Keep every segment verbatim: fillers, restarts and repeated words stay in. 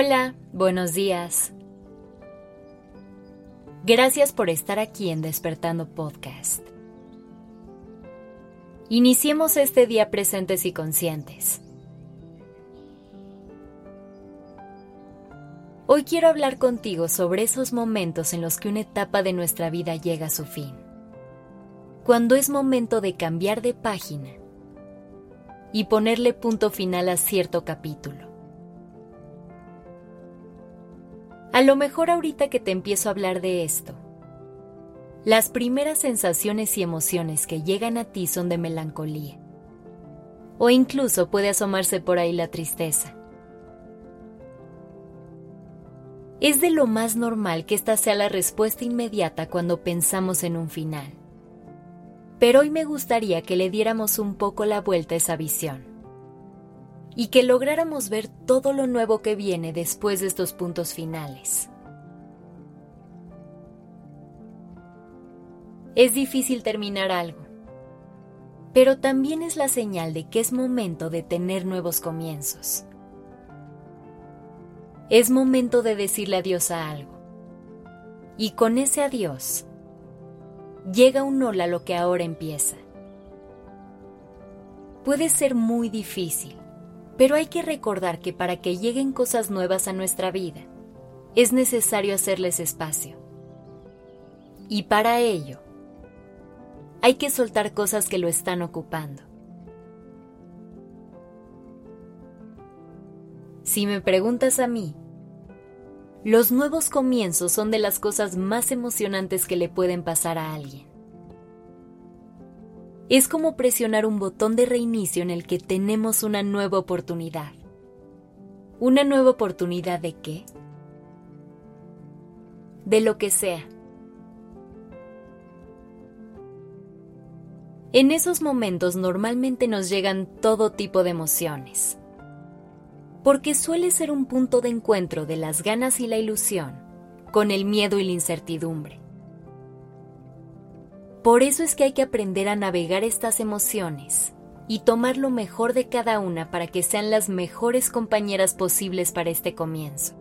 Hola, buenos días. Gracias por estar aquí en Despertando Podcast. Iniciemos este día presentes y conscientes. Hoy quiero hablar contigo sobre esos momentos en los que una etapa de nuestra vida llega a su fin. Cuando es momento de cambiar de página y ponerle punto final a cierto capítulo. A lo mejor ahorita que te empiezo a hablar de esto, las primeras sensaciones y emociones que llegan a ti son de melancolía, o incluso puede asomarse por ahí la tristeza. Es de lo más normal que esta sea la respuesta inmediata cuando pensamos en un final. Pero hoy me gustaría que le diéramos un poco la vuelta a esa visión y que lográramos ver todo lo nuevo que viene después de estos puntos finales. Es difícil terminar algo, pero también es la señal de que es momento de tener nuevos comienzos. Es momento de decirle adiós a algo, y con ese adiós llega un hola a lo que ahora empieza. Puede ser muy difícil, pero hay que recordar que para que lleguen cosas nuevas a nuestra vida, es necesario hacerles espacio. Y para ello, hay que soltar cosas que lo están ocupando. Si me preguntas a mí, los nuevos comienzos son de las cosas más emocionantes que le pueden pasar a alguien. Es como presionar un botón de reinicio en el que tenemos una nueva oportunidad. ¿Una nueva oportunidad de qué? De lo que sea. En esos momentos normalmente nos llegan todo tipo de emociones, porque suele ser un punto de encuentro de las ganas y la ilusión con el miedo y la incertidumbre. Por eso es que hay que aprender a navegar estas emociones y tomar lo mejor de cada una para que sean las mejores compañeras posibles para este comienzo.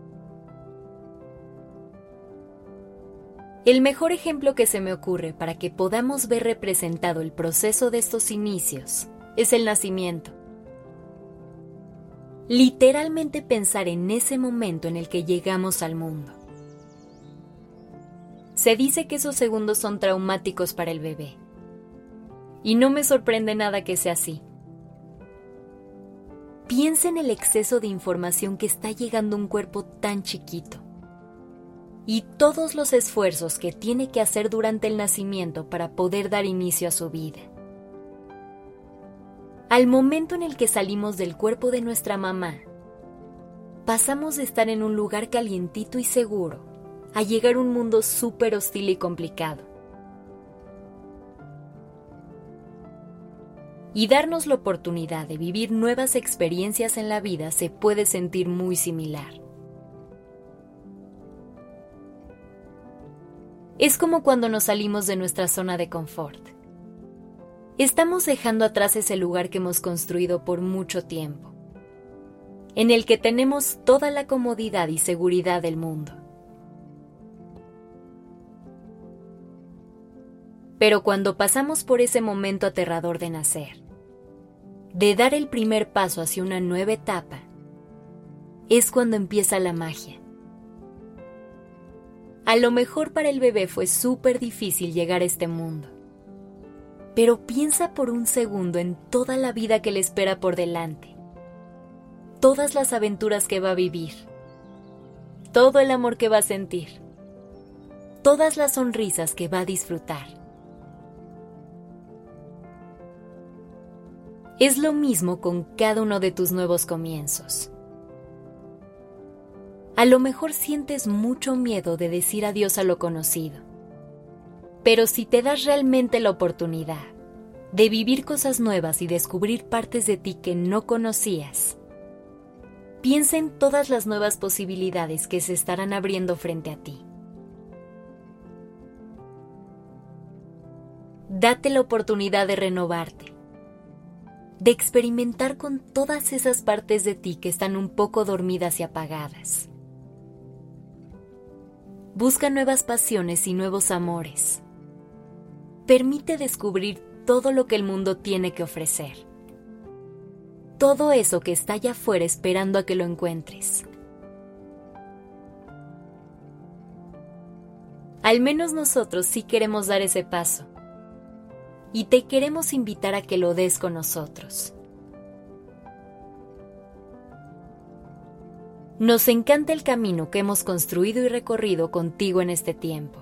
El mejor ejemplo que se me ocurre para que podamos ver representado el proceso de estos inicios es el nacimiento. Literalmente pensar en ese momento en el que llegamos al mundo. Se dice que esos segundos son traumáticos para el bebé. Y no me sorprende nada que sea así. Piensa en el exceso de información que está llegando a un cuerpo tan chiquito. Y todos los esfuerzos que tiene que hacer durante el nacimiento para poder dar inicio a su vida. Al momento en el que salimos del cuerpo de nuestra mamá, pasamos de estar en un lugar calientito y seguro a llegar a un mundo súper hostil y complicado. Y darnos la oportunidad de vivir nuevas experiencias en la vida se puede sentir muy similar. Es como cuando nos salimos de nuestra zona de confort. Estamos dejando atrás ese lugar que hemos construido por mucho tiempo, en el que tenemos toda la comodidad y seguridad del mundo. Pero cuando pasamos por ese momento aterrador de nacer, de dar el primer paso hacia una nueva etapa, es cuando empieza la magia. A lo mejor para el bebé fue súper difícil llegar a este mundo, pero piensa por un segundo en toda la vida que le espera por delante, todas las aventuras que va a vivir, todo el amor que va a sentir, todas las sonrisas que va a disfrutar. Es lo mismo con cada uno de tus nuevos comienzos. A lo mejor sientes mucho miedo de decir adiós a lo conocido, pero si te das realmente la oportunidad de vivir cosas nuevas y descubrir partes de ti que no conocías, piensa en todas las nuevas posibilidades que se estarán abriendo frente a ti. Date la oportunidad de renovarte. de experimentar con todas esas partes de ti que están un poco dormidas y apagadas. Busca nuevas pasiones y nuevos amores. Permite descubrir todo lo que el mundo tiene que ofrecer. Todo eso que está allá afuera esperando a que lo encuentres. Al menos nosotros sí queremos dar ese paso. Y te queremos invitar a que lo des con nosotros. Nos encanta el camino que hemos construido y recorrido contigo en este tiempo.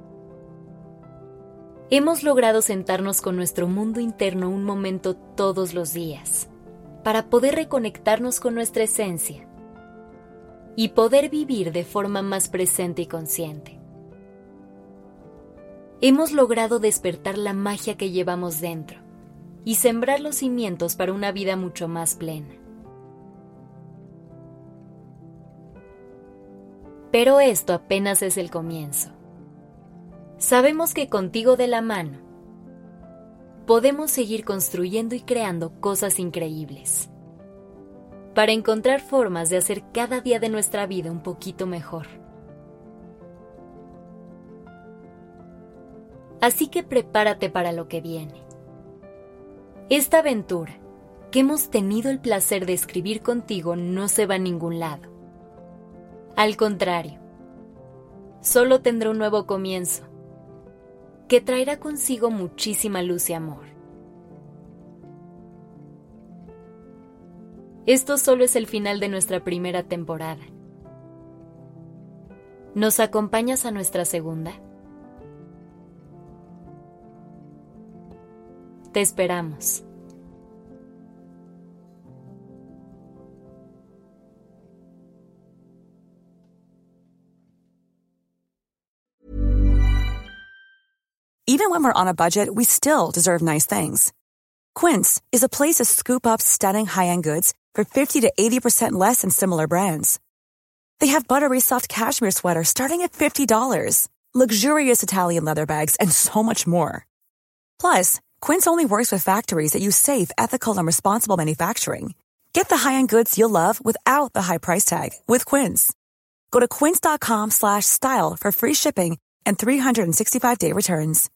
Hemos logrado sentarnos con nuestro mundo interno un momento todos los días, para poder reconectarnos con nuestra esencia y poder vivir de forma más presente y consciente. Hemos logrado despertar la magia que llevamos dentro y sembrar los cimientos para una vida mucho más plena. Pero esto apenas es el comienzo. Sabemos que contigo de la mano podemos seguir construyendo y creando cosas increíbles para encontrar formas de hacer cada día de nuestra vida un poquito mejor. Así que prepárate para lo que viene. Esta aventura que hemos tenido el placer de escribir contigo no se va a ningún lado. Al contrario, solo tendrá un nuevo comienzo, que traerá consigo muchísima luz y amor. Esto solo es el final de nuestra primera temporada. ¿Nos acompañas a nuestra segunda? Te esperamos. Even when we're on a budget, we still deserve nice things. Quince is a place to scoop up stunning high-end goods for fifty to eighty percent less than similar brands. They have buttery soft cashmere sweaters starting at fifty dollars, luxurious Italian leather bags, and so much more. Plus, Quince only works with factories that use safe, ethical, and responsible manufacturing. Get the high-end goods you'll love without the high price tag with Quince. Go to quince.com slash style for free shipping and three sixty-five day returns.